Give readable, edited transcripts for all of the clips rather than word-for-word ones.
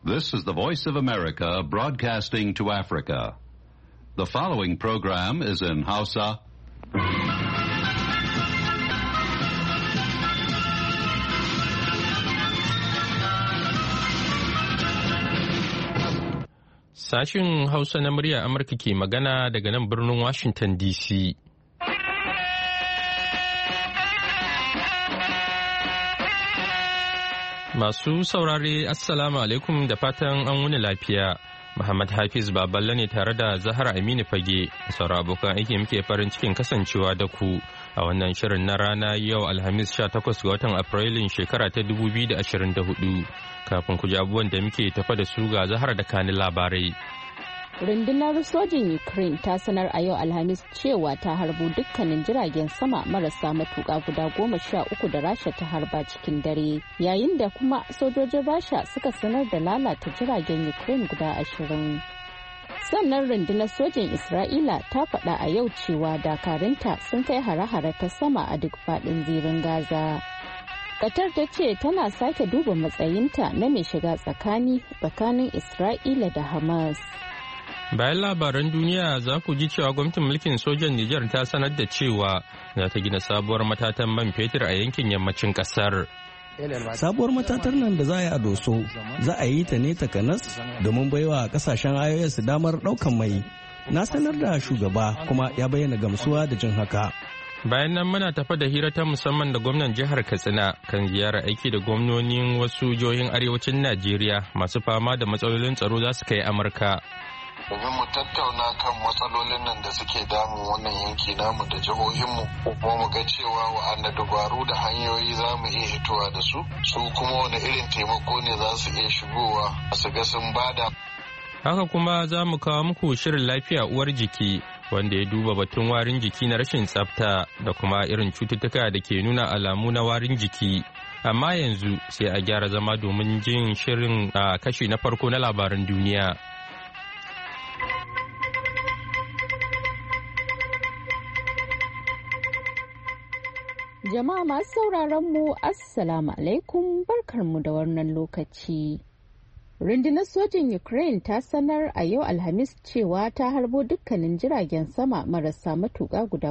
This is the Voice of America broadcasting to Africa. The following program is in Hausa. Sashin Hausa na murya Amurka ke magana daga nan birnin Washington DC. Masu saurare Assalamu alaikum da fatan an wuni lafiya. Muhammad Hafiz Baballe ne tare da Zahra Aminu Fage. Sauran abokan aiki muke farin cikin kasancewa da ku a wannan shirin na rana yau Alhamis 18 ga watan Afrilun shekara ta 2024. Kafin ku ji abubuwan da muke tafa da su ga Zahra da kanin labarai. Rundunar sojin Ukraine ta sanar a yau Alhamis cewa ta harbo dukkanin jiragen sama marasa matuƙa guda 13 da Rasha ta harba cikin dare, yayin da kuma sojojin Rasha suka sanar da lalata jiragen Ukraine guda 20. Sannan rundunar sojin Isra'ila ta faɗa a yau cewa dakarunta sun kai hare-hare ta sama a duk faɗin zirin Gaza. Qatar ta ce tana sake duba matsayinta na mai shiga tsakanin Isra'ila da Hamas. Bayan labaran duniya za ku ji cewa gwamnatin mulkin sojan Nijar ta sanar da cewa za ta gina sabuwar matatan man fetur a yankin yammacin kasar. Sabuwar matatar nan da za a yi a Doso za a yi ta ne takanas domin baiwa kasashen IOS damar daukan mai. Na sanar da shugaba kuma ya bayyana gamsuwa da jin haka. Bayan nan muna tafa da hira ta musamman da gwamnan jihar Katsina kan ziyarar aiki da gwamnonin wasu jihohin arewacin Najeriya masu fama da matsalolin tsaro za su kai Amurka. domin mu tattauna kan matsalolin nan da suke damun wannan yanki namu da jihohinmu kuma mu ga cewa wa'anda dabaru da hanyoyi za mu iya hitowa da su kuma wani irin taimako ne za su iya shigowa su ga sun bada. Haka kuma za mu kawo muku shirin lafiya uwar jiki wanda ya duba batun warin jiki na rashin tsafta da kuma irin cututtuka da ke nuna alamu na warin jiki. Amma yanzu sai a gyara zama domin jin shirin a kashi na farko na labaran duniya. Jama'a masu sauraron mu Assalamu alaikum barkarmu da wannan lokaci. Rundunar sojin Ukraine ta sanar a yau Alhamis cewa ta harbo dukkanin jiragen sama marasa matuƙa guda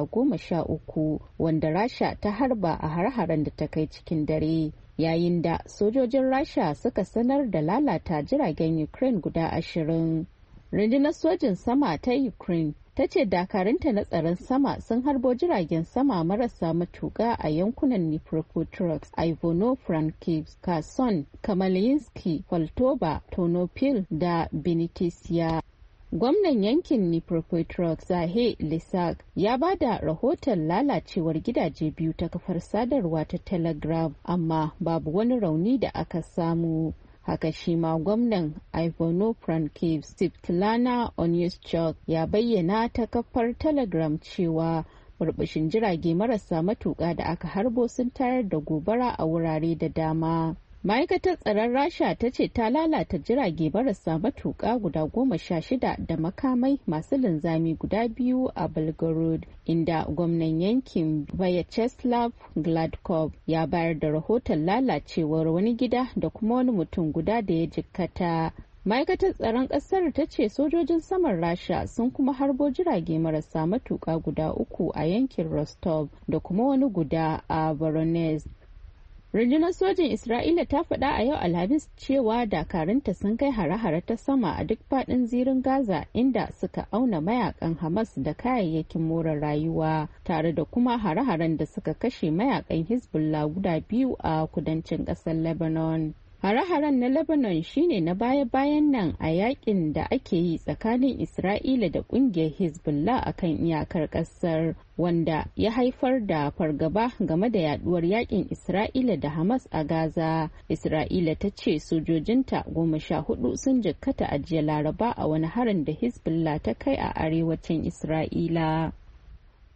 13 wanda Rasha ta harba a har-haren da ta kai cikin dare. Yayin da sojojin Rasha suka sanar da lalata jiragen Ukraine guda 20. Rundunar sojin sama ta Ukraine ta ce dakarunta na tsaron sama sun harbo jiragen sama marasa matuƙa a yankunan Dnipropetrovsk, Ivano-Frankivsk, Kherson, Kamalinski, Poltava, Ternopil da Benitisiya. Gwamnan yankin Dnipropetrovsk Zahe Lysak ya ba da rahoton lalacewar gidaje biyu ta kafar sadarwa ta Telegram, amma babu wani rauni da aka samu. Haka shi ma gwamnan Ivano-Frankivsk Svetlana Onyeshchuk ya bayyana ta kafar Telegram cewa burbushin jirage marasa matuƙa da aka harbo sun tayar da gobara a wurare da dama. Ma'aikatar tsaron Rasha ta ce ta lalata jirage marasa matuƙa guda 16 da makamai masu linzami guda 2 a Belgorod, inda gwamnan yankin Vyacheslav Gladkov ya bayar da rahoton lalacewar wani gida da kuma wani mutum guda da ya jikkata. Ma'aikatar tsaron ƙasar ta ce sojojin saman Rasha sun kuma harbo jirage marasa matuƙa guda 3 a yankin Rostov da kuma wani guda a Voronezh. Rundunar sojin Isra'ila ta faɗa a yau Alhamis cewa dakarunta sun kai hare-hare ta sama a duk faɗin zirin Gaza inda suka auna mayakan Hamas da kayayyakin more rayuwa tare da kuma hare-haren da suka kashe mayakan Hezbollah guda 2 a kudancin ƙasar Lebanon. Hare-haren na Lebanon shine na baya-bayan nan a yakin da ake yi tsakanin Isra'ila da kungiyar Hezbollah akan iyakar kasar, wanda ya haifar da fargaba game da yaduwar yakin Isra'ila da Hamas a Gaza. Isra'ila ta ce sojojinta 14 sun jikkata a jiya Laraba a wani harin da Hezbollah ta kai a arewacin Isra'ila.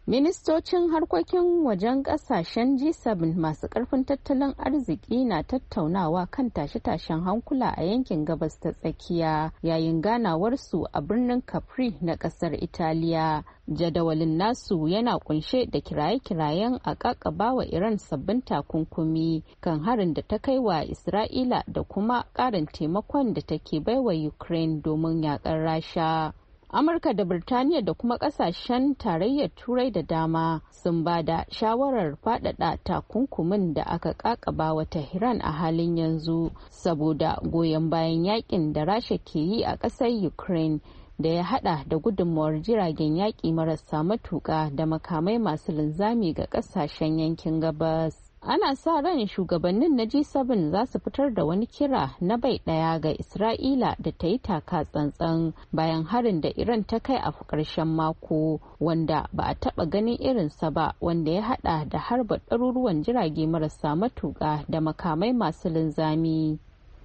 Ministocin harkokin wajen kasashen G7 masu karfin tattalin arziki na tattaunawa kan tashe-tashen hankula a yankin gabas ta tsakiya yayin ganawarsu a birnin Capri na kasar Italiya. Jadawalin nasu yana kunshe da kiraye-kirayen a kakabawa Iran sabbin takunkumi kan harin da ta kai wa Isra'ila da kuma karin taimakon da take baiwa Ukraine domin yakar Rasha. Amurka da Birtaniya da kuma kasashen tarayyar Turai da dama sun ba da shawarar faɗaɗa takunkumin da aka kakaba wa Tehran a halin yanzu saboda goyon bayan yakin da Rasha ke yi a ƙasar Ukraine da ya hada da gudunmawar jiragen yaƙi marasa matuƙa da makamai masu linzami ga ƙasashen yankin gabas. Ana sa ran shugabannin na G7 za su fitar da wani kira na bai daya ga Isra'ila da ta yi taka tsantsan bayan harin da Iran ta kai a ƙarshen mako wanda ba a taɓa ganin irinsa ba, wanda ya hada da harba ɗaruruwan jirage marasa matuƙa da makamai masu linzami.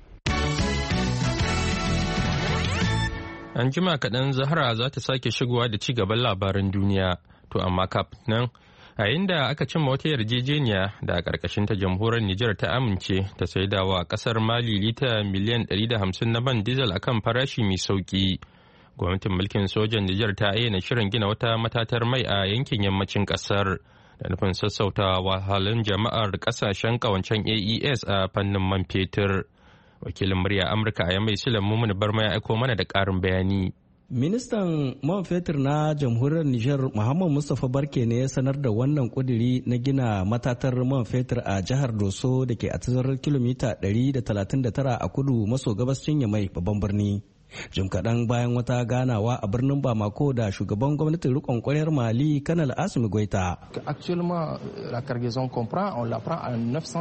An jima kaɗan Zahra za ta sake shigowa da ci gaban labaran duniya, to amma kafin nan a inda aka cimma wata yarjejeniya da a ƙarƙashin ta jamhuriyar Nijar ta amince ta saidawa ƙasar Mali lita miliyan 150 na man diesel akan farashi mai sauƙi. Gwamnatin mulkin sojan Nijar ta ayyana shirin gina wata matatar mai a yankin yammacin ƙasar da nufin sassauta wahalhalun jama'ar ƙasashen ƙawancen AES a fannin man fetur. Wakilin murya Amurka a Yamai Sulan Mumuni Barma ya aiko mana da ƙarin bayani. Ministan man fetur na jamhuriyar Nijar Muhammad Mustapha Barke ne ya sanar da wannan kuduri na gina matatar man fetur a jihar Doso da ke a tazarar kilomita 139 a kudu maso gabashin Yamai babban birni. Jim kaɗan bayan wata ganawa a birnin Bamako da shugaban gwamnatin rikon kwaryar Mali Kanal Assimi Goita. Actuellement la cargaison qu'on prend on la prend à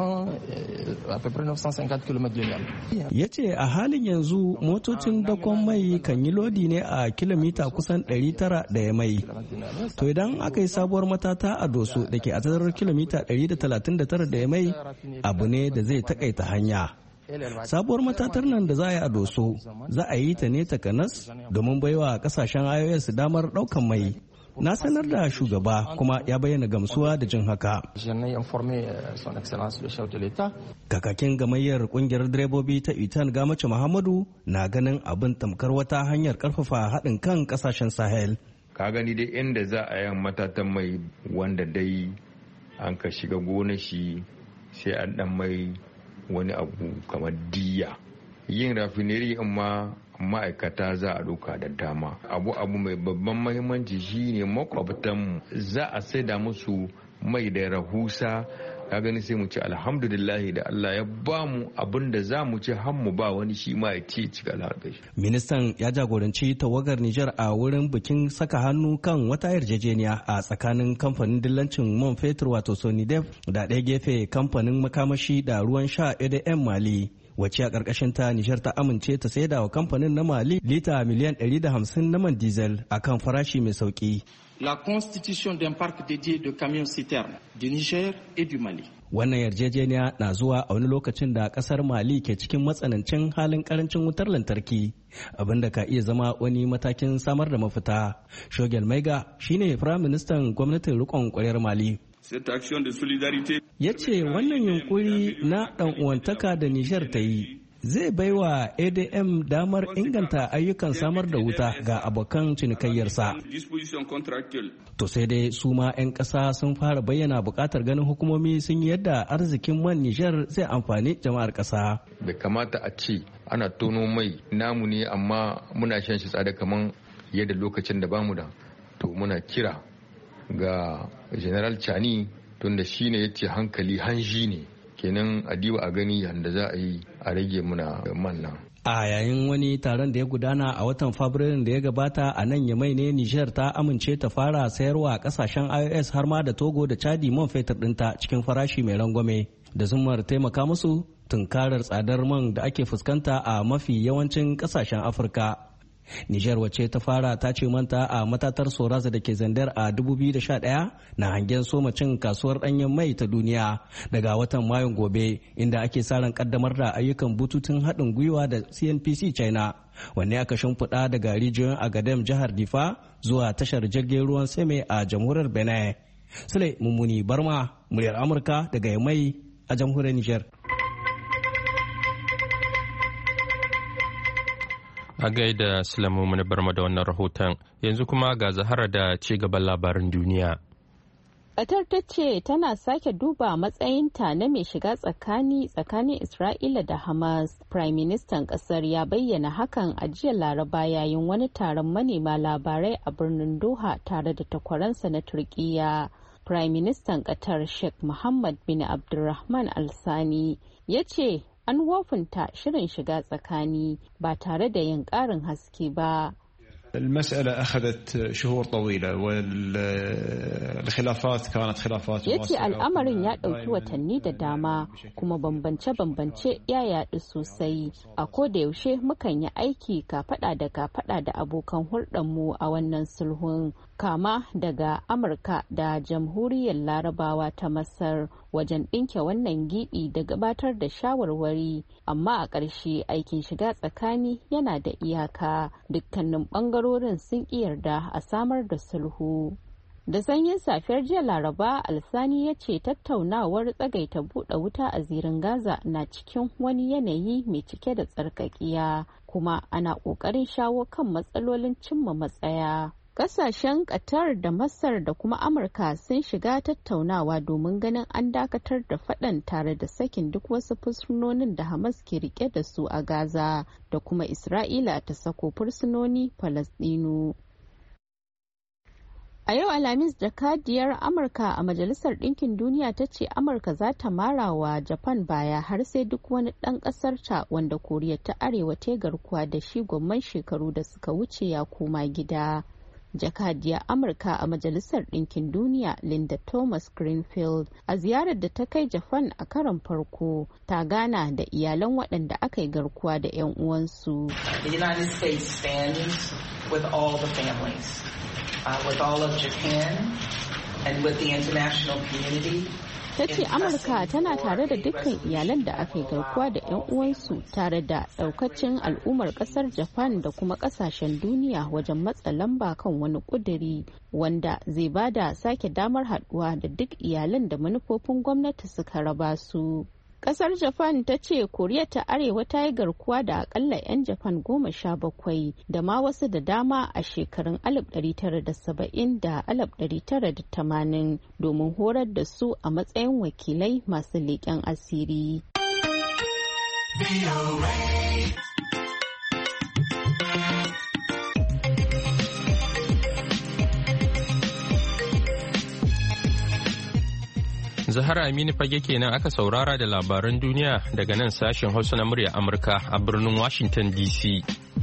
950 km de mer. Ya ce a halin yanzu motocin dakon mai kan yi lodi ne a kilomita kusan 900 da ya mai. To idan aka yi sabuwar matata a Doso da ke a tazarar kilomita 139 da ya mai, abu ne da zai takaita hanya. Sabuwar matatar nan da za a yi a Doso za a yi ta ne takanas domin baiwa kasashen IOS damar daukan mai. Na sanar da shugaba kuma ya bayyana gamsuwa da jin haka. Kakakin gamayyar kungiyar direbobi ta Itan Gamace Muhammadu na ganin abin tamkar wata hanyar karfafa haɗin kan kasashen Sahel. Ka gani dai inda za a yi matatan mai wanda dai an ka shiga gona shi sai an dan mai wani abu kamar diya. Yin rafineri amma ma'aikata za a ɗauka da dama. Abu mai babban mahimmanci shine makwabtanmu za a saida musu mai da rahusa. Ka gani sai mu ce alhamdulillahi da Allah ya ba mu abin da za mu ce har mu ba wani shi ma ya ce cika alhaƙa. Ministan ya jagoranci tawagar Nijar a wurin bikin saka hannu kan wata yarjejeniya a tsakanin kamfanin dillancin man fetur wato Sonidep da ɗaya gefe kamfanin makamashi da ruwan sha EDM Mali. Wacce a ƙarƙashin ta Nijar ta amince ta saida wa kamfanin na Mali lita miliyan 150 na man diesel a kan farashi mai sauƙi. La constitution d'un parc dédié de camions citernes du Niger et du Mali. Wannan yarjejeniya na zuwa a wani lokacin da kasar Mali ke cikin matsanancin halin karancin wutar lantarki, abinda ka iya zama wani matakin samar da mafita. Shogel Maiga shine firaministan gwamnatin rikon kwaryar Mali. Ya ce wannan yunkuri na ɗan uwantaka da Nijar ta yi zai baiwa ADM damar inganta ayyukan samar da wuta ga abokan cinikayyarsa. To sai dai su ma 'yan ƙasa sun fara bayyana buƙatar ganin hukumomi sun yi yadda arzikin man Nijar zai amfani jama'ar ƙasa. Bai kamata a ce ana tono mai namu ne amma muna shan shi tsada kamar yadda lokacin da bamu da. To muna kira ga General Chani tunda shi ne ya ce hankali hanji ne. Kenan a diba a gani yadda za a yi a rage muna man nan. A yayin wani taron da ya gudana a watan Fabrairun da ya gabata a nan Yamai ne Nijar ta amince ta fara sayarwa kasashen IOS har ma da Togo da Chadi man fetur ɗinta cikin farashi mai rangwame da zumar taimaka musu tunkarar tsadar man da ake fuskanta a mafi yawancin kasashen Afirka. Nijar wacce ta fara ta ce manta a matatar Soraza da ke Zandar a 2011 na hangen soma cin kasuwar ɗanyen mai ta duniya daga watan Mayun gobe, inda ake sa ran kaddamar da ayyukan bututun haɗin gwiwa da CNPC China, wanne aka shimfiɗa daga rijiyoyin Agadem jihar Difa zuwa tashar jirgin ruwan Seme a jamhuriyar Benin. Sule Mummuni Barma, muryar Amurka daga Yamai a jamhuriyar Nijar. A gaida Sulamu mana barma da wannan rahoton, yanzu kuma ga Zahara da ci gaban labarin duniya. Qatar ta ce tana sake duba matsayinta na mai shiga tsakanin Isra'ila da Hamas. Prime Ministan kasar ya bayyana hakan a jiya Laraba yayin wani taron manema labarai a birnin Doha tare da takwaransa na Turkiyya. Prime Ministan Qatar Sheikh Mohammed bin Abdulrahman Al Sani ya ce an wofinta shirin shiga tsakani ba tare da yin ƙarin haske ba. المسألة أخذت شهور طويلة والخلافات كانت خلافات yace al'amarin ya ɗauki watanni da dama kuma bambance-bambance ya yaɗu sosai. A koda yaushe mukan yi aiki kafaɗa da kafaɗa da abokan hulɗarmu a wannan sulhun, kama daga Amurka da Jamhuriyar Larabawa ta Masar wajen ɗinke wannan giɓi da gabatar da shawarwari, amma a ƙarshe aikin shiga tsakani yana da iyaka. Dukkanin ɓangarorin sun ƙi yarda a samar da sulhu. Da sanyin safiyar jiya Laraba, Alsani ya ce tattaunawar tsagaita buɗe wuta a zirin Gaza na cikin wani yanayi mai cike da tsarkakiya, kuma ana ƙoƙarin shawo kan matsalolin cimma matsaya. Kasashen Qatar da Masar da kuma Amurka sun shiga tattaunawa domin ganin an dakatar da faɗan tare da sakin duk wasu fursunonin da Hamas ke rike da su a Gaza, da kuma Isra'ila ta sako fursunoni Falasɗinu. A yau Alhamis, jakadiyar Amurka a Majalisar Ɗinkin Duniya ta ce Amurka za ta mara wa Japan baya har sai duk wani ɗan ƙasarta wanda Koriya ta Arewa ta garkuwa da shi gwamman shekaru da suka wuce ya koma gida. Jakadiyar Amurka a Majalisar Ɗinkin Duniya Linda Thomas Greenfield a ziyarar da ta kai Japan a karon farko ta gana da iyalan waɗanda aka yi garkuwa da 'yan uwansu. The United States stands with all the families, with all of Japan and with the international community. Ta ce Amurka tana tare da dukkan iyalan da aka yi garkuwa da 'yan uwansu tare da daukacin al'ummar kasar Japan da kuma kasashen duniya wajen matsa lamba kan wani kuduri wanda zai bada sake damar haduwa da duk iyalan da manufofin gwamnati suka raba su. Kasar Japan ta ce Koriya ta Arewa ta yi garkuwa da akalla 'yan Japan 17 da ma wasu da dama a shekarun 1970 da 1980 domin horar da su a matsayin wakilai masu leƙen asiri. Zahara Aminu Fage kenan aka saurara da labaran duniya daga nan sashen Hausa na murya Amurka a birnin Washington DC.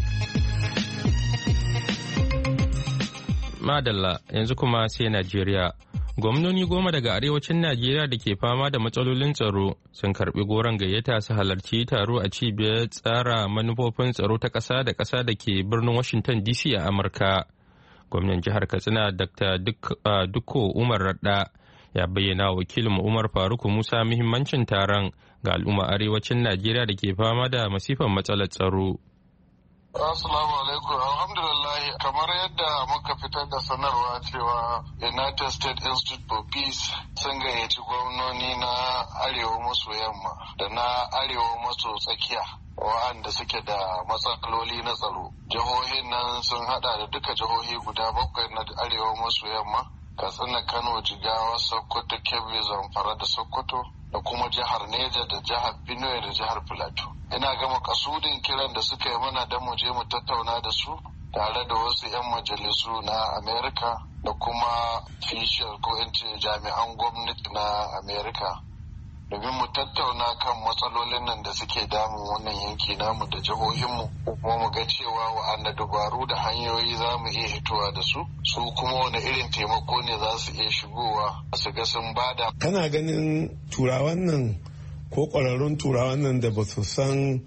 Madalla, yanzu kuma sai Najeriya. Gwamnoni 10 daga arewacin Najeriya da ke fama da matsalolin tsaro sun karbi goron gayyata su halarci taro a cibiyar tsara manufofin tsaro ta ƙasa da ƙasa da ke birnin Washington DC a Amurka. Gwamnan jihar Katsina Dr. Dukko Umar Radda ya bayyana wakilin Umar Faruku Musa muhimmancin taron ga al'umma arewacin Najeriya da ke fama da masifan matsalar tsaro. Assalamu alaikum. Alhamdulillah, kamar yadda muka fitar da sanarwa cewa United States Institute for Peace sun gayyaci gwamnoni na arewa maso yamma da na arewa maso tsakiya wa'anda suke da matsaloli na tsaro. Jihohin nan sun hada da duka jihohi guda 7 na arewa maso yamma, Katsina, Kano, Jigawa, Sokoto, Kebbi, Zamfara da Sokoto, da kuma jihar Neja da jihar Benue da jihar Plateau. Ina gama kasudin kiran da suka yi mana don mu je mu tattauna da su tare da wasu 'yan majalisu na Amerika da kuma official ko in ce jami'an gwamnati na Amerika. Domin mu tattauna kan matsalolin nan da suke damun wannan yanki namu da jihohinmu, kuma mu ga cewa wa'anda dabaru da hanyoyi za mu iya hitowa da su kuma wani irin taimako ne za su iya shigowa su ga sun bada. Kana ganin turawan nan ko ƙwararrun turawan nan da ba su san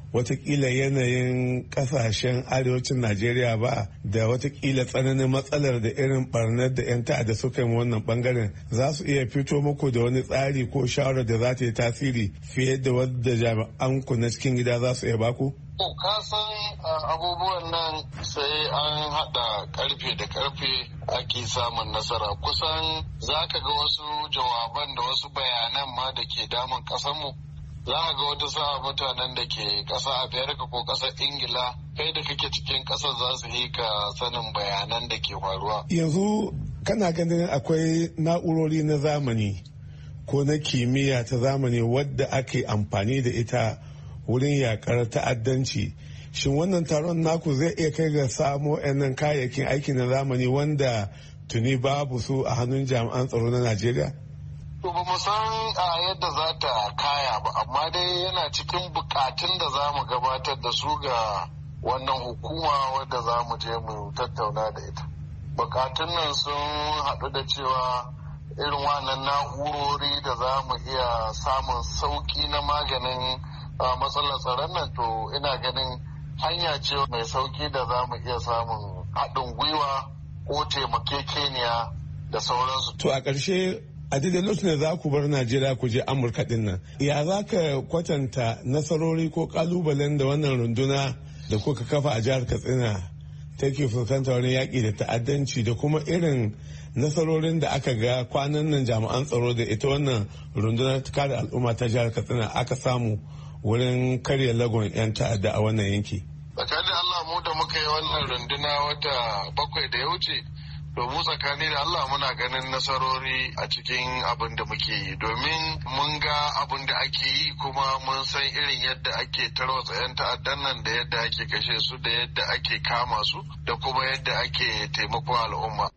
watakila yanayin kasashen arewacin Najeriya ba da watakila tsananin matsalar da irin barnar da 'yan ta'adda suka yi wannan bangaren za su iya fito muku da wani tsari ko shawarar da za ta yi tasiri fiye da wadda jami'an ku na cikin gida za su iya baku? Ka san abubuwan nan sai an haɗa karfe da karfe ake samun nasara. Kusan za ka ga wasu jawaban da wasu bayanan ma da ke damun ƙasarmu. Za ka ga wata sa'a mutanen da ke ƙasa Amerika ko ƙasar Ingila kai da kake cikin ƙasar za su yi ka sanin bayanan da ke faruwa. Yanzu kana ganin akwai na'urori na zamani ko na kimiyya ta zamani wadda ake amfani da ita wurin yakar ta'addanci. Shin wannan taron naku zai iya kai ga samo nan kayayyakin aiki na zamani wanda tuni babu su a hannun jami'an tsaro na Najeriya? To ba mu san yadda za ta kaya ba, amma dai yana cikin bukatun da za mu gabatar da su ga wannan hukuma wadda za mu je mu tattauna da ita. Bukatun nan sun haɗu da cewa irin wannan na'urori da za mu iya samun sauƙi na maganin matsalar tsaron nan, to ina ganin hanya ce mai sauƙi da za mu iya samun haɗin gwiwa ko taimakekeniya da sauransu. To a ƙarshe a daidai lokacin da za ku bar Najeriya ku je Amurka din nan, ya za ka kwatanta nasarori ko kalubalen da wannan runduna da kuka kafa a jihar Katsina take fuskanta wani yaƙi da ta'addanci da kuma irin nasarorin da aka ga kwanan nan jami'an tsaro da ita wannan rundunar kare al'umma ta jihar Katsina aka samu wurin karya lagon 'yan ta'adda a wannan yanki? Tsakanin Allah mu da muka yi wannan runduna wata 7 da ya wuce, domin tsakani da Allah muna ganin nasarori a cikin abin da muke yi, domin mun ga abin da ake yi kuma mun san irin yadda ake tarwatsa 'yan ta'addan nan da yadda ake kashe su da yadda ake kama su da kuma yadda ake taimakon al'umma.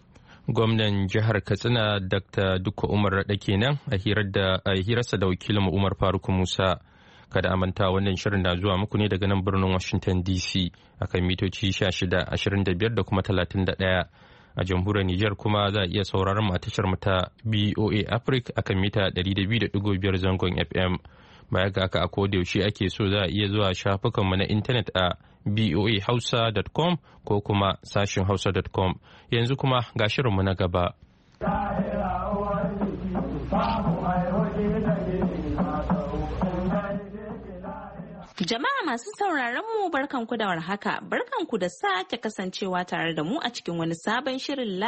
Gwamnan jihar Katsina Dr. Dukko Umar Raɗa kenan a hirarsa da wakilin Umar Faruk Musa. Kada a manta wannan shirin na zuwa muku ne daga nan birnin Washington DC akan mitoci 16, 25 da kuma 31. A jamhuriyar Nijar kuma za a iya sauraron mu a tashar mu ta BOA Africa akan mita 200.5 zangon FM. Baya ga haka a koda yaushe ake so za a iya zuwa shafukan mu na intanet a boahausa.com ko kuma sashin hausa.com. Yanzu kuma ga shirin mu na gaba. Jama'a masu sauraron mu barkanku da warhaka, barkanku da sake kasancewa tare da mu a cikin wani sabon shirin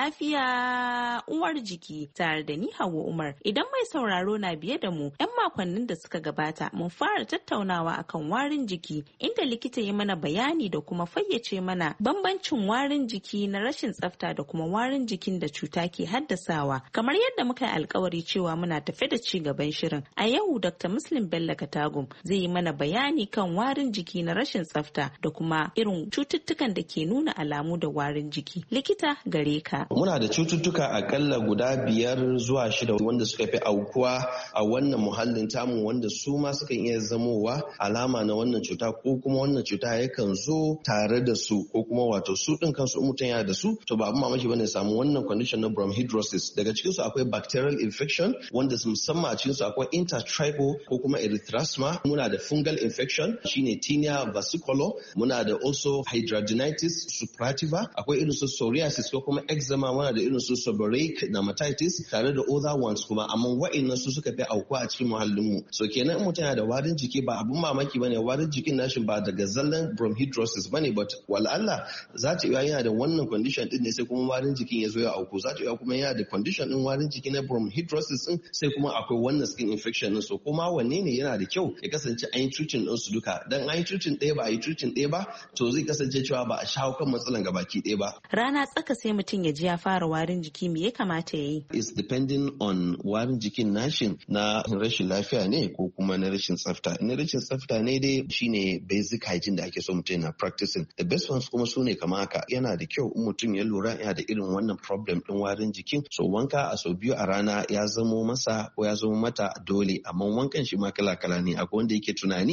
lafiya uwar jiki tare da ni Hauwa Umar. Idan mai sauraro na biye da mu, 'yan makonnin da suka gabata mun fara tattaunawa akan warin jiki inda likita ya mana bayani da kuma fayyace mana bambancin warin jiki na rashin tsafta da kuma warin jikin da cuta ke haddasawa. Kamar yadda muka yi alkawari cewa muna tafe da ci gaban shirin. A yau Dr. Muslim Bello Katagum zai yi mana bayani kan warin jiki na rashin tsafta da kuma irin cututtukan da ke nuna alamu da warin jiki. Likita gare ka. Muna da cututtuka akalla guda 5 zuwa 6 wanda suka fi aukuwa a wannan muhallin tamu wanda su ma sukan iya zamowa alama na wannan cuta ko kuma wannan cuta yakan zo tare da su ko kuma wato su din kansu mutum yana da su to ba abin mamaki bane samu wannan condition na bronchidrosis. Daga cikin su akwai bacterial infection wanda musamman a cikin su akwai intertribal ko kuma erythrasma. Muna da fungal infection shine tinea versicolor. Muna da also hidradenitis suppurativa. Akwai irin su psoriasis ko kuma eczema. Muna da irin su seborrheic dermatitis tare da other ones kuma amma wa'annan su suka fi aukuwa a cikin muhallin mu. So kenan in mutum yana da warin jiki ba abun mamaki bane, warin jikin nashi ba daga zallan bronchidrosis bane, but wal'alla za ta iya yana da wannan condition din ne sai kuma warin jikin ya zo ya auku. Za ta iya kuma yana da condition din warin jiki na bronchidrosis din sai kuma akwai wannan skin infection din. So kuma wanne ne yana da kyau ya kasance an yi treating din su duka. Dan an yi treating ɗaya ba a yi treating ɗaya ba to zai kasance cewa ba a shawo kan matsalan gabaki ɗaya ba. Rana tsaka sai mutum ya ji ya fara warin jiki, me ya kamata ya yi? It's depending on warin jikin nashin na rashin lafiya ne ko kuma na rashin tsafta. Na rashin tsafta ne dai shine basic hygiene da ake so mutum yana practicing. The best ones kuma su ne kama haka. Yana da kyau in mutum ya lura yana da irin wannan problem din warin jikin. So wanka a sau 2 a rana ya zamo masa ko ya zamo mata dole, amma wankan shi ma kala-kala ne. Akwai wanda yake tunani take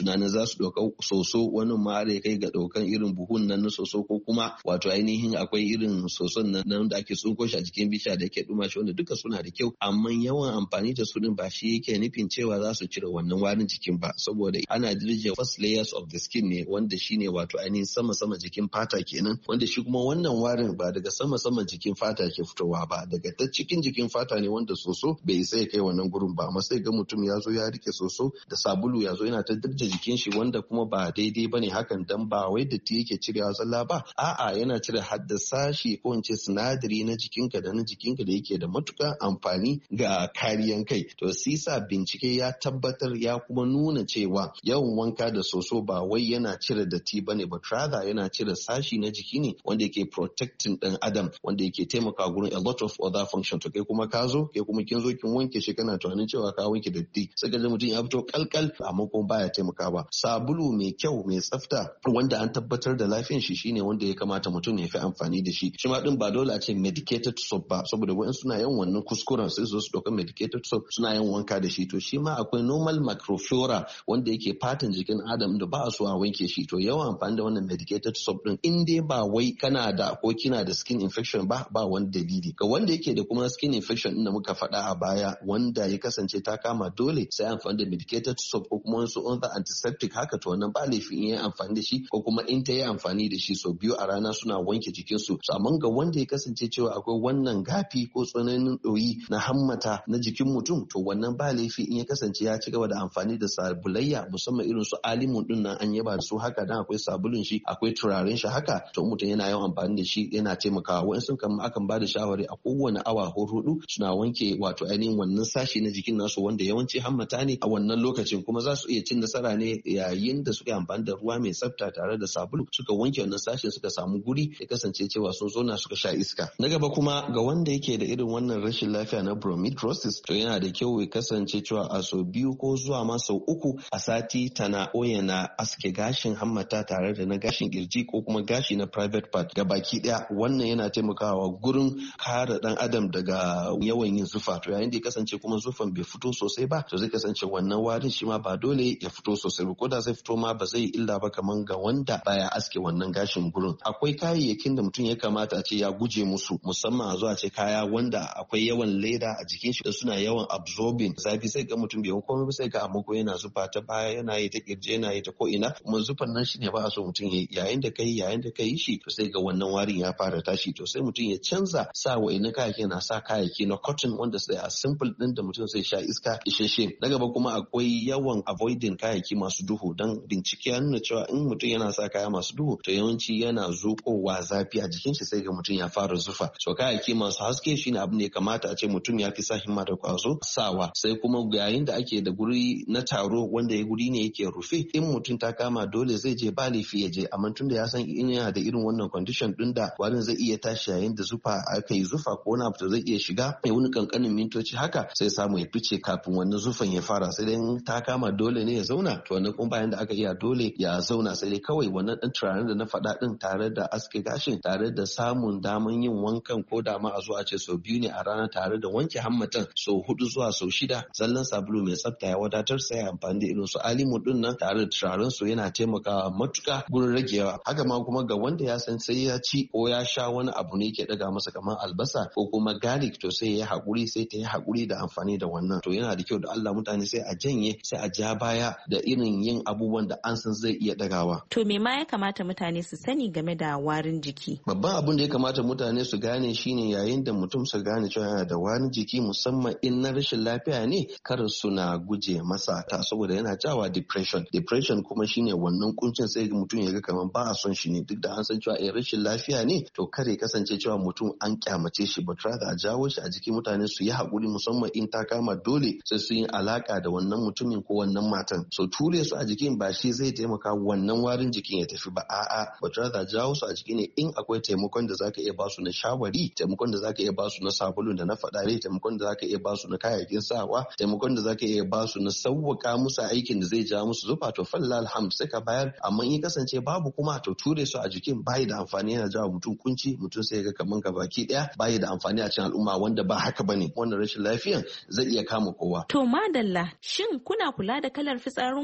tunanin za su ɗauka soso, wani ma ya kai ga ɗaukan irin buhun nan na soso, ko kuma wato ainihin akwai irin soson nan da ake tsunko shi a jikin bishiya da yake ɗuma shi, wanda duka suna da kyau, amma yawan amfani da su din ba shi yake nufin cewa za su cire wannan warin jikin ba, saboda ana dirje first layers of the skin ne, wanda shine wato ainihin sama jikin fata kenan, wanda shi kuma wannan warin ba daga sama jikin fata ke fitowa ba, daga ta cikin jikin fata ne, wanda soso bai isa ya kai wannan gurin ba. Amma sai ga mutum ya zo ya rike soso da sabulu ya zo yana ta dirje jikin shi, wanda kuma ba daidai bane hakan, dan ba wai datti yake cirewa zalla ba, a'a yana cire haddasa shi ko in ce sinadari na jikinka da na jikinka da yake da matukar amfani ga kariyan kai. To sisa bincike ya tabbatar ya kuma nuna cewa yawan wanka da soso ba wai yana cire datti bane, but rather yana cire sashi na jiki ne wanda yake protecting ɗan adam, wanda yake taimaka gurin a lot of other function. To kai kuma kin zo kin wanke shi kana tunanin cewa ka wanke datti, sai ga mutum ya fito kalkal amma kuma baya taimakawa. Sabulu mai kyau mai tsafta wanda an tabbatar da lafiyan shi shine wanda ya kamata mutum ya fi amfani da shi. Shi ma din ba dole a ce medicated soap ba, saboda wa'in suna yin wannan kuskuren sai su dauka medicated soap suna yin wanka da shi. To shi ma akwai normal microflora wanda yake fatan jikin adam da ba a so a wanke shi. To yawan amfani da wannan medicated soap din in dai ba wai kana da ko kina da skin infection ba wani dalili. Ga wanda yake da kuma skin infection din da muka faɗa a baya, wanda ya kasance ta kama dole sai amfani da medicated soap ko kuma wasu other antiseptic haka, to wannan ba laifin in yi amfani da shi, ko kuma in ta yi amfani da shi sau 2 a rana suna wanke jikinsu. Amma ga wanda ya kasance cewa akwai wannan gafi ko tsananin ɗoyi na hammata na jikin mutum, to wannan ba laifi in ya kasance ya ci gaba da amfani da sabulayya, musamman irin su alimun din nan an yaba da su haka, dan akwai sabulun shi akwai turaren shi haka, to mutum yana yawan amfani da shi yana taimakawa. Wa'insu kan akan ba da shawari a kowane awa 4 suna wanke wato ainihin wannan sashi na jikin nasu, wanda yawanci hammata ne a wannan lokacin, kuma za su iya cin nasara ne yayin da suka yi amfani da ruwa mai tsafta tare da sabulu, suka wanke wannan sashin suka samu guri ya kasance cewa sun zauna suka sha iska. Na gaba kuma ga wanda yake da irin wannan rashin lafiya na bromidrosis, to yana da kyau ya kasance cewa a sau 2 ko zuwa ma sau 3 a sati tana yana aske gashin hammata tare da na gashin kirji ko kuma gashi na private part ga baki daya. Wannan yana taimakawa gurin kare dan adam daga yawan yin zufa. To yayin da ya kasance kuma zufan bai fito sosai ba, to zai kasance wannan warin shi ma ba dole ya fito sosai ba, ko da zai fito ma ba zai illa ba kaman ga wanda baya aske wannan gashin gurin. Akwai kayayyakin da mutum ya kamata a ce ya guje musu, musamman a zuwa ce kaya wanda akwai yawan leda a jikin shi da suna yawan absorbing zafi, sai ga mutum bai komai ba sai ga amma ko yana zufa ta baya, yana yi ta kirje, yana yi ta ko ina, kuma zufan nan shine ba a so mutum yayin da kai shi, to sai ga wannan warin ya fara tashi. To sai mutum ya canza sa wa'ina kayayyaki, na sa kayayyaki na cotton wanda sai a simple din da mutum sai sha iska isheshe. Na gaba kuma akwai yawan avoiding kayayyaki masu duhu, dan bincike ya nuna cewa in mutum yana sa kaya masu duhu to yawanci yana zuƙowa zafi a jikin shi, sai ga mutum ya fara zufa. So kayayyaki masu haske shine abin da ya kamata a ce mutum ya fi sa himma da kwazo sawa. Sai kuma yayin da ake da guri na taro wanda ya guri ne yake rufe, in mutum ta kama dole zai je ba laifi ya je, amma tun da ya san in yana da irin wannan condition din da warin zai iya tashi yayin da zufa aka yi zufa ko wani abu zai iya shiga ya wani kankanin mintoci haka, sai samu ya fice kafin wannan zufan ya fara. Sai dai ta kama dole ne ya zauna, to wannan kuma bayan da aka iya dole ya zauna, sai dai kawai wannan dan turaren da na faɗa din tare da aske gashin tare da samun daman yin wankan, ko da ma a zo a ce sau 2 ne a rana tare da wanke hammatan sau 4 zuwa sau 6, zallan sabulu mai tsafta ya wadatar. Sai amfani da irin su alimu din nan tare da turaren su yana taimakawa matuka gurin ragewa. Haka ma kuma ga wanda ya san sai ya ci ko ya sha wani abu ne ke daga masa kamar albasa ko kuma garlic, to sai ya haƙuri, sai ta yi haƙuri da amfani da wannan. To yana da kyau da Allah mutane sai a janye, sai a ja baya da irin yin abubuwan da an san zai iya dagawa. To me ma ya kamata mutane su sani game da warin jiki? Babban abin da ya kamata mutane su gane shine yayin da mutum su gane cewa yana da warin jiki, musamman in na rashin lafiya ne, kar su na guje masa ta, saboda yana jawa depression kuma shine wannan kuncin, sai mutum ya ga kamar ba a son shi ne, duk da an san cewa rashin lafiya ne, to kare kasance cewa mutum an kyamace shi, but rather a jawo shi a jiki. Mutane su yi haƙuri, musamman in ta kama dole sai su yi alaka da wannan mutumin ko wannan matan. So ture su a jikin ba shi zai taimaka wannan warin jikin ya tafi ba, a'a, but rather jawo su a jiki ne. In akwai taimakon da zaka iya basu na shawari, taimakon da zaka iya basu na sabulun da na faɗa ne, taimakon da zaka iya basu na kayayyakin sawa, taimakon da zaka iya basu na sauwaka musu aikin da zai ja musu zufa, to falla alhamd sai ka bayar. Amma in kasance babu kuma, to ture su a jikin bayi da amfani, yana jawo mutum kunci, mutum sai ga kaman ka baki daya bayi da amfani a cikin al'umma, wanda ba haka bane. Wannan rashin lafiyan zai iya kama kowa. To madalla, shin kuna kula da kalar fitsarin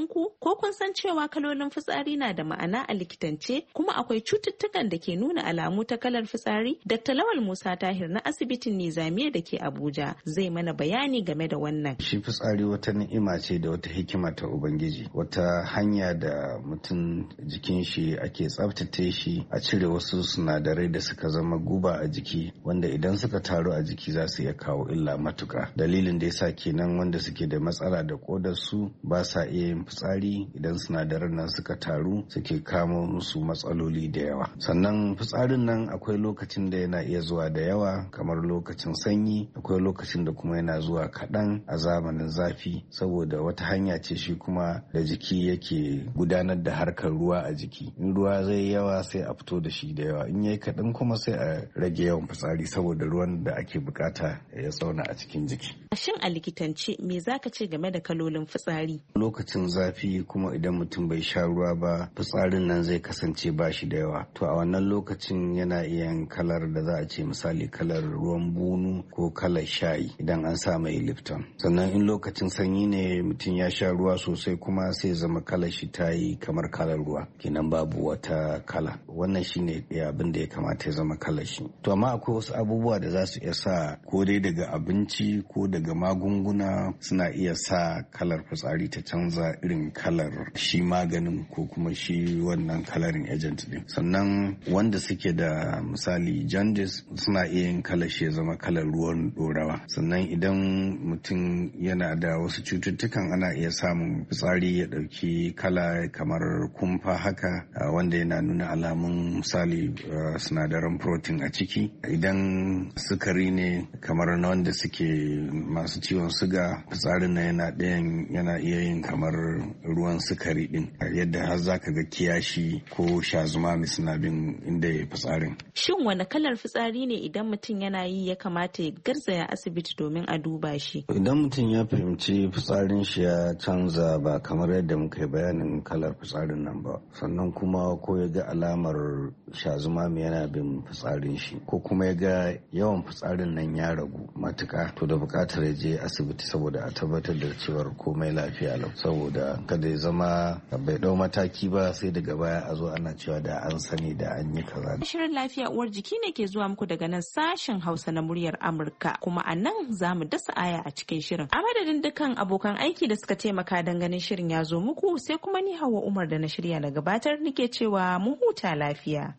ku ko kun san cewa kalolin fitsari na da ma'ana a likitance kuma akwai cututtukan da ke nuna alamu ta kalar fitsari? Dr. Lawal Musa Tahir na asibitin Nizamiya da ke Abuja zai mana bayani game da wannan. Shi fitsari wata ni'ima ce da wata hikima ta Ubangiji, wata hanya da mutum jikin shi ake tsaftace shi a cire wasu sinadarai da suka zama guba a jiki wanda idan suka taru a jiki za su iya kawo illa matuka. Dalilin da yasa kenan wanda suke da matsala da kodar su ba sa iya yin fitsari idan sinadaran nan suka taru suke kamo musu matsaloli da yawa. Sannan fitsarin nan akwai lokacin da yana iya zuwa da yawa kamar lokacin sanyi, akwai lokacin da kuma yana zuwa kaɗan a zamanin zafi saboda wata hanya ce shi kuma da jiki yake gudanar da harkar ruwa a jiki. In ruwa zai yawa sai a fito da shi da yawa, in yayi kaɗan kuma sai a rage yawan fitsari saboda ruwan da ake bukata ya tsauna a cikin jiki. Shin a likitance me zaka ce game da kalolin fitsari? Lokacin zafi kuma idan mutum bai sha ruwa ba fitsarin nan zai kasance ba shi da yawa, to a wannan lokacin yana iya kalar da za a ce misali kalar ruwan bunu ko kalar shayi idan an sa mai Lipton. Sannan in lokacin sanyi ne mutum ya sha ruwa sosai kuma sai zama kalar shi ta yi kamar kalar ruwa, kenan babu wata kala. Wannan shine abin da ya kamata ya zama kalar shi. To amma akwai wasu abubuwa da za su iya sa ko dai daga abinci ko daga magunguna suna iya sa kalar fitsari ta canza irin kalar shi maganin ko kuma shi wannan coloring agent din. Sannan wanda suke da misali jaundice suna iya yin kalar shi ya zama kalar ruwan dorawa. Sannan idan mutum yana da wasu cututtukan ana iya samun fitsari ya dauki kala kamar kumfa haka wanda yana nuna alamun misali sinadaran protein a ciki. Idan sukari ne kamar na wanda suke masu ciwon suga fitsarin na yana iya yin kamar ruwan sukari din yadda har zaka ga kiyashi ko shazumami suna bin inda ya fitsarin. Shin wani kalar fitsari ne idan mutum yana yi ya kamata ya garzaya asibiti domin a duba shi? Idan mutum ya fahimci fitsarin shi ya canza ba kamar yadda muka yi bayanin kalar fitsarin nan ba, sannan kuma ko ya ga alamar shazumami yana bin fitsarin shi ko kuma ya ga yawan fitsarin nan ya ragu matuka, to da bukatar ya je asibiti saboda a tabbatar da cewar komai lafiya lau, saboda kada ya zama bai dau mataki ba sai daga baya a zo ana cewa da an sani da an yi kaza. Shirin lafiya uwar jiki ne ke zuwa muku daga nan sashen Hausa na muryar Amurka, kuma a nan za mu dasa aya a cikin shirin. A madadin dukkan abokan aiki da suka taimaka don ganin shirin ya zo muku, sai kuma ni Hauwa Umar da na shirya na gabatar nake cewa mu huta lafiya.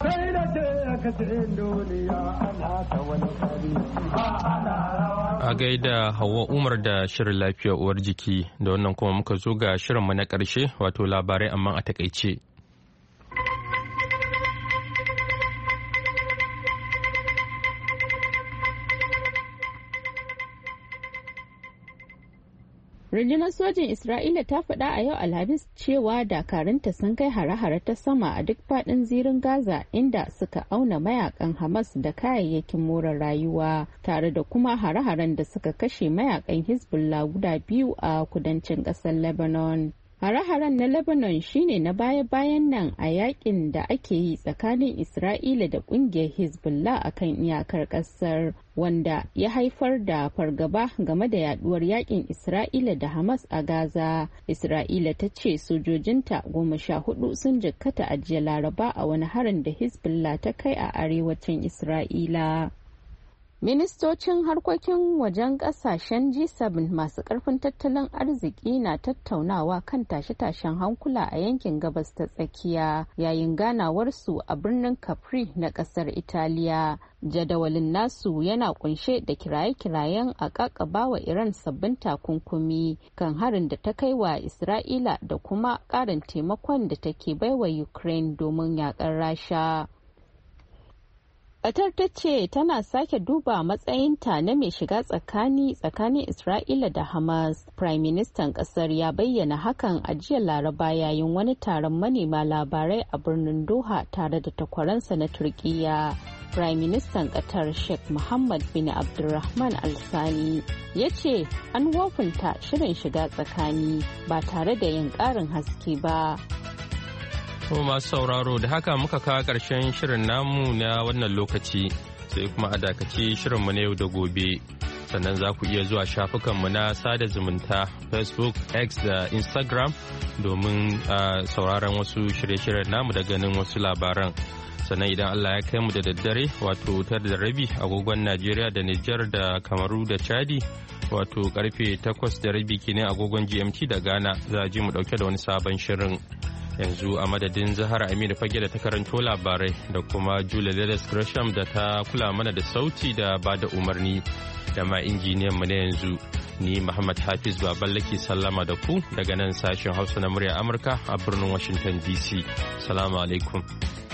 A gaida Hauwa Umar da shirin lafiya uwar jiki, da wannan kuma muka zo ga shirinmu na ƙarshe wato labarai amma a takaice. Rundunar sojin Isra'ila ta faɗa a yau Alhamis cewa dakarunta sun kai hare-hare ta sama a duk faɗin zirin Gaza inda suka auna mayakan Hamas da kayayyakin more rayuwa tare da kuma hare-haren da suka kashe mayakan Hezbollah guda biyu a kudancin ƙasar Lebanon. Hare-haren na Lebanon shine na baya-bayan nan a yakin da ake yi tsakanin Isra'ila da kungiyar Hezbollah akan iyakar kasar, wanda ya haifar da fargaba game da yaduwar yakin Isra'ila da Hamas a Gaza. Isra'ila ta ce sojojinta 14 sun jikkata a jiya Laraba a wani harin da Hezbollah ta kai a arewacin Isra'ila. Ministocin harkokin wajen kasashen G7 masu karfin tattalin arziki na tattaunawa kan tashe-tashen hankula a yankin gabas ta tsakiya yayin ganawarsu a birnin Capri na kasar Italiya. Jadawalin nasu yana kunshe da kiraye-kirayen a kakabawa Iran sabbin takunkumi kan harin da ta kai wa Isra'ila da kuma karin taimakon da take baiwa Ukraine domin yakar Rasha. Qatar ta ce tana sake duba matsayinta na mai shiga tsakanin Isra'ila da Hamas. Prime Ministan kasar ya bayyana hakan a jiya Laraba yayin wani taron manema labarai a birnin Doha tare da takwaransa na Turkiyya. Prime Ministan Qatar Sheikh Mohammed bin Abdulrahman Al Thani ya ce an wofinta shirin shiga tsakani ba tare da yin ƙarin haske ba. Masu sauraro da haka muka kawo ƙarshen shirin namu na wannan lokaci, sai kuma a dakaci shirinmu na yau da gobe. sannan za ku iya zuwa shafukanmu na sada zumunta Facebook, X da Instagram domin sauraron wasu shirye-shiryen namu da ganin wasu labaran. Sannan idan Allah ya kai mu da daddare wato 9:30 agogon Najeriya da Nijar da Kamaru da Chadi wato karfe 8:30 kenan agogon GMT da Ghana za a ji mu dauke da wani sabon shirin. Yanzu a madadin Zahara Aminu Fage da ta karanto labarai da kuma Julia Ledes Gresham da ta kula mana da sauti da ba da umarni da ma injiniyan mu na yanzu. Ni Muhammad Hafiz Baballe ke sallama da ku daga nan sashen Hausa na murya Amurka a birnin Washington DC. Salamu alaikum.